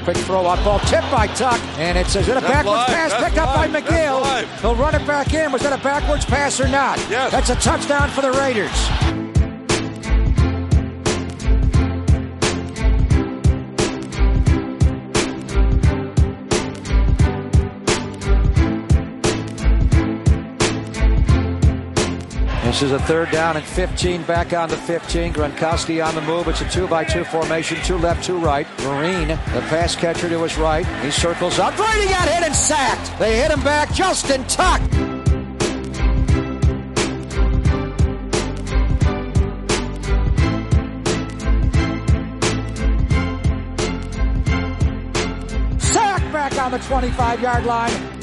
Quick throw out ball, tipped by Tuck, and it's a backwards pass picked up by McGill. He'll run it back in. Was that a backwards pass or not? Yes. That's a touchdown for the Raiders. This is a 3rd down and 15, back on the 15. Gronkowski on the move. It's a 2-by-2 formation, 2 left, 2 right. Marine, the pass catcher to his right. He circles up. Brady got hit and sacked. They hit him back. Justin Tuck. Sack back on the 25-yard line.